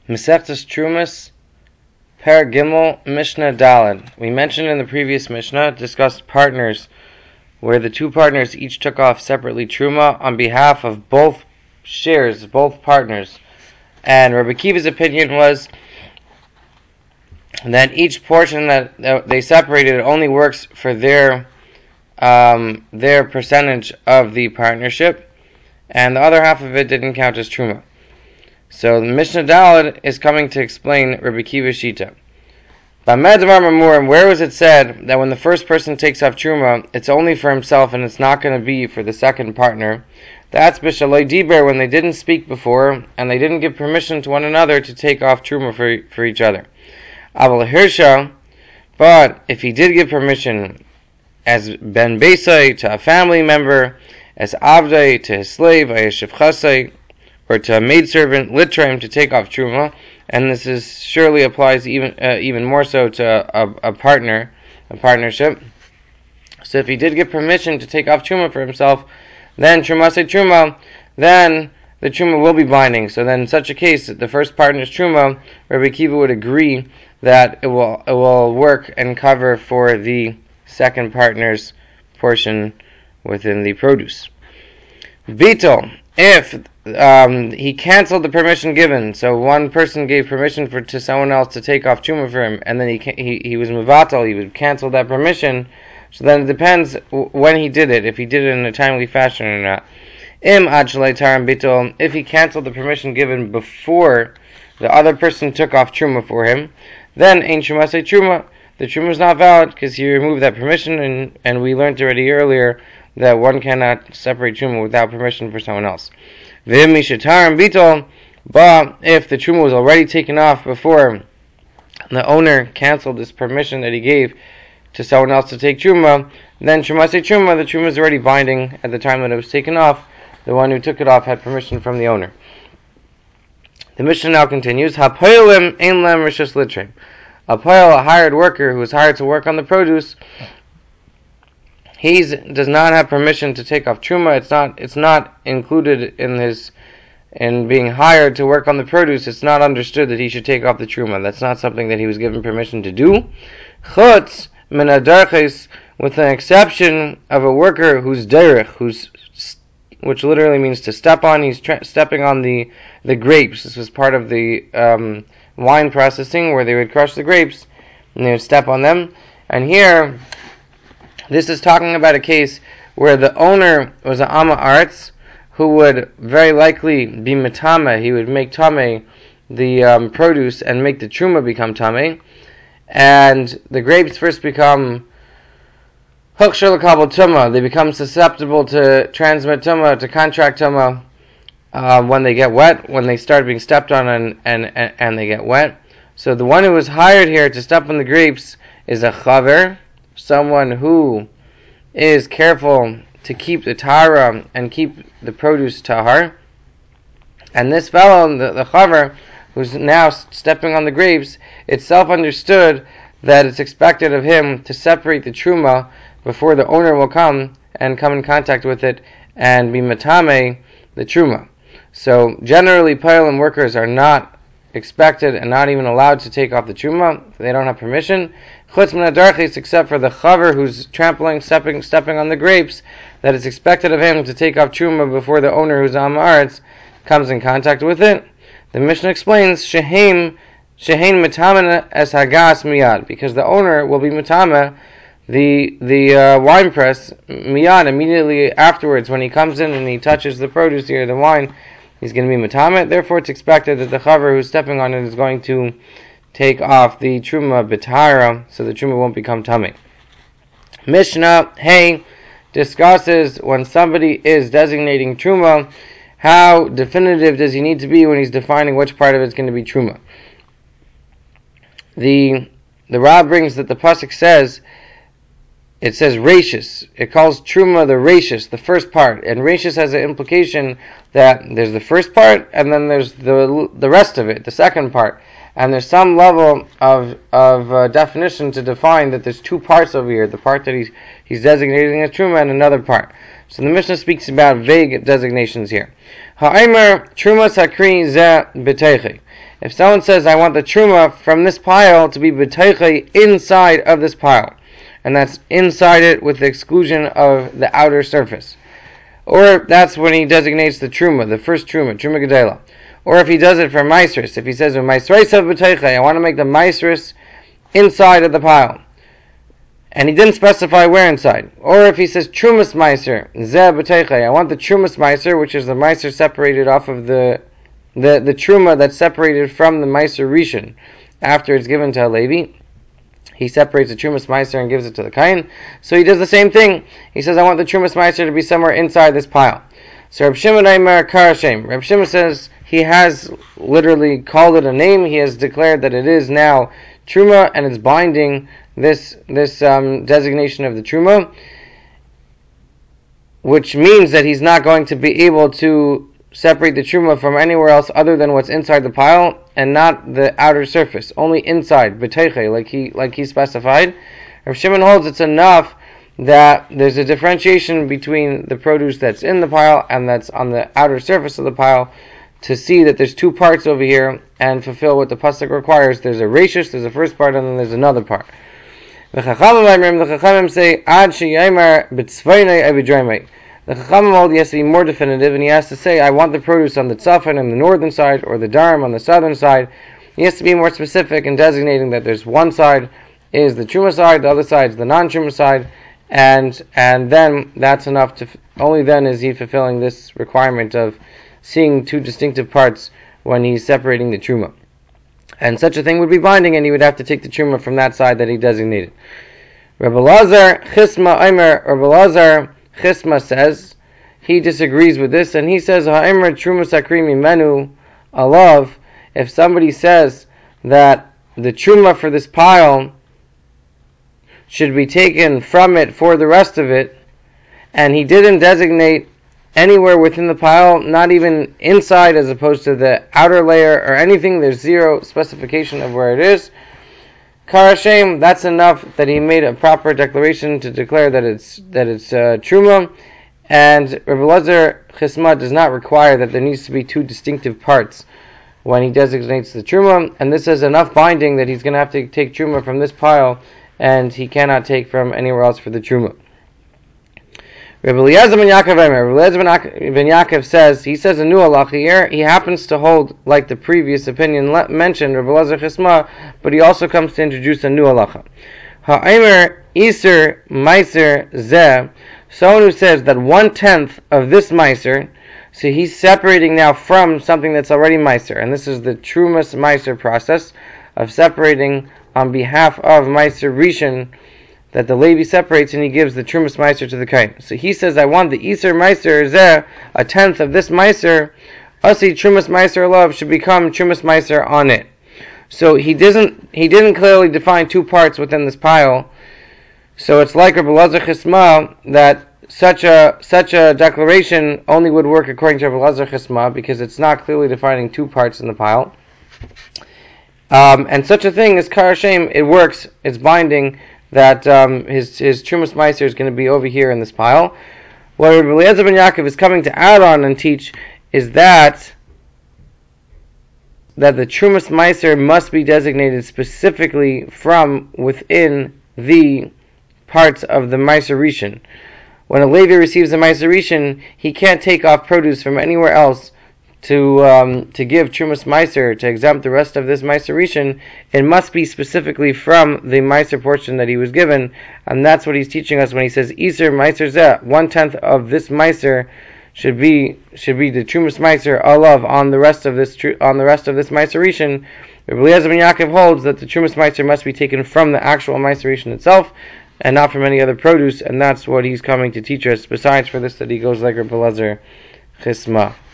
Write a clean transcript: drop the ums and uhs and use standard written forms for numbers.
Masechtas Trumas, Per Gimel, Mishnah Daled. We mentioned in the previous Mishnah, discussed partners, where the two partners each took off separately Truma on behalf of both shares, both partners. And Rabbi Kiva's opinion was that each portion that they separated only works for their percentage of the partnership, and the other half of it didn't count as Truma. So the Mishnah Daled is coming to explain Rabbi Kiva's Shita. Where was it said that when the first person takes off Truma, it's only for himself and it's not going to be for the second partner? That's Bishaloi Diber, when they didn't speak before and they didn't give permission to one another to take off Truma for each other. Aval Hirsha, but if he did give permission as Ben Beisai to a family member, as Avdai to his slave, Ayeshiv Chasai, or to a maidservant, Litraim, to take off Truma, and this is surely applies even more so to a partnership. So if he did give permission to take off Truma for himself, then Truma, then the Truma will be binding. So then in such a case, the first partner's Truma, Rabbi Kiva would agree that it will work and cover for the second partner's portion within the produce. Beetle, if he canceled the permission given, so one person gave permission to someone else to take off Truma for him, and then he was mevatel, he would cancel that permission. So then it depends when he did it, if he did it in a timely fashion or not. If he canceled the permission given before the other person took off Truma for him, then ain't Truma say Truma. The Truma is not valid because he removed that permission, and we learned already earlier that one cannot separate Truma without permission for someone else. But if the Truma was already taken off before the owner canceled this permission that he gave to someone else to take Truma, then Truma say Truma, the Truma is already binding at the time that it was taken off. The one who took it off had permission from the owner. The Mishnah now continues, Hapoilim ein lem rishus litraim. A hired worker who is hired to work on the produce, he does not have permission to take off Truma. It's not included in being hired to work on the produce. It's not understood that he should take off the Truma. That's not something that he was given permission to do. Chutz min hadarches, with an exception of a worker who's derech, which literally means to step on. He's stepping on the grapes. This was part of the wine processing where they would crush the grapes and they would step on them. And here, this is talking about a case where the owner was an Amma Arts who would very likely be Matame. He would make Tame the produce and make the Truma become Tame. And the grapes first become Hukshar L'Kabel Tuma. They become susceptible to transmit Tuma, to contract Tuma, when they get wet, when they start being stepped on and they get wet. So the one who was hired here to step on the grapes is a chaver, someone who is careful to keep the tahara and keep the produce tahar. And this fellow, the chaver, who's now stepping on the grapes, it's self-understood that it's expected of him to separate the truma before the owner will come in contact with it and be matame the truma. So generally, Paylim workers are not expected and not even allowed to take off the truma. They don't have permission. Chutz min hadarches, except for the chaver who's stepping on the grapes, that it's expected of him to take off truma before the owner, who's Amaretz, comes in contact with it. The Mishnah explains shehein mitamen es hagas miyad, because the owner will be mitame the wine press miyad, immediately afterwards when he comes in and he touches the produce here, the wine. He's going to be matame. Therefore, it's expected that the chaver who's stepping on it is going to take off the truma b'tahara, so the truma won't become tummy. Mishnah discusses when somebody is designating truma, how definitive does he need to be when he's defining which part of it's going to be truma. The Rab brings that the pasuk says, it says rashis. It calls truma the rashis, the first part, and rashis has an implication that there's the first part and then there's the rest of it, the second part, and there's some level of definition to define that there's two parts over here, the part that he's designating as truma and another part. So the Mishnah speaks about vague designations here. Ha'aymer truma sakri ze b'teichi. If someone says, I want the truma from this pile to be b'teichi inside of this pile, and that's inside it with the exclusion of the outer surface. Or that's when he designates the truma, the first truma gedela. Or if he does it for maisris, if he says, I want to make the maisris inside of the pile, and he didn't specify where inside. Or if he says trumas meiser, zeh b'teichai, I want the trumas meiser, which is the meiser separated off of the truma that's separated from the meiser rishon after it's given to a Levi. He separates the trumas meiser and gives it to the kain. So he does the same thing. He says, I want the trumas meiser to be somewhere inside this pile. So Reb Shimon Aimer Karashem. Reb Shimon says he has literally called it a name. He has declared that it is now truma, and it's binding this designation of the truma, which means that he's not going to be able to separate the truma from anywhere else other than what's inside the pile, and not the outer surface, only inside, b'teiche, like he specified. Rav Shimon holds it's enough that there's a differentiation between the produce that's in the pile and that's on the outer surface of the pile, to see that there's two parts over here and fulfill what the pasuk requires. There's a rashis, there's a first part, and then there's another part. The Chachamim say, Ad sheyaymar b'tzvaynei evidreimei. The Chachamim hold he has to be more definitive, and he has to say, I want the produce on the tzafon on the northern side, or the darm on the southern side. He has to be more specific in designating that there's one side is the truma side, the other side is the non-truma side, and then that's enough to, only then is he fulfilling this requirement of seeing two distinctive parts when he's separating the truma. And such a thing would be binding, and he would have to take the truma from that side that he designated. Rabbi Lazar Chisma Aimer, Rabbi Lazar Chisma says, he disagrees with this, and he says, Ha'aimer truma sakrimi menu alav, if somebody says that the truma for this pile should be taken from it for the rest of it, and he didn't designate anywhere within the pile, not even inside as opposed to the outer layer or anything, there's zero specification of where it is. Karashem, that's enough that he made a proper declaration to declare that it's truma, and Rabbi Lazar Chisma does not require that there needs to be two distinctive parts when he designates the truma, and this is enough binding that he's going to have to take truma from this pile, and he cannot take from anywhere else for the truma. Rabbi Eliezer ben Yaakov says, he says a new halacha here. He happens to hold, like the previous opinion mentioned, Rabbi Eliezer Chisma, but he also comes to introduce a new halacha. Ha'aymer iser meiser zeh, someone who says that 1/10 of this meiser, so he's separating now from something that's already meiser, and this is the trumas meiser process of separating on behalf of meiser rishon, that the Levi separates and he gives the Trumas Meiser to the Kain. So he says, I want the Iser Meiser Zeh, 1/10 of this Meiser, Asi Trumas Meiser Love should become Trumas Meiser on it. So he didn't clearly define two parts within this pile. So it's like Rabbi Lazar Chisma that such a declaration only would work according to Rabbi Lazar Chisma, because it's not clearly defining two parts in the pile. And such a thing as Karashem, it works, it's binding, that his Trumas Meiser is going to be over here in this pile. What Rabbi Eliezer ben Yaakov is coming to add on and teach is that the Trumas Meiser must be designated specifically from within the parts of the Meiser Rishon. When a Levi receives a Meiser Rishon, he can't take off produce from anywhere else to give Trumas Meiser, to exempt the rest of this Meiser Rishon. It must be specifically from the Meiser portion that he was given, and that's what he's teaching us when he says Iser Meiser Zeh, 1/10 of this Meiser should be the Trumas Meiser alav on the rest of this Meiser Rishon. Rabbi Eliezer ben Yaakov holds that the Trumas Meiser must be taken from the actual Meiser Rishon itself, and not from any other produce, and that's what he's coming to teach us. Besides for this, that he goes like Rabbi Eliezer Chisma.